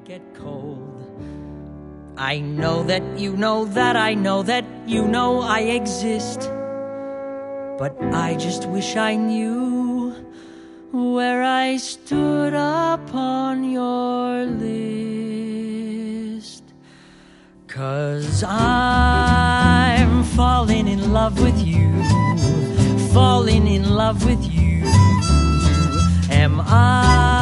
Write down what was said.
get cold. I know that you know that I know that you know I exist, but I just wish I knew where I stood upon your list. 'Cause I'm falling in love with you, falling in love with you. Am I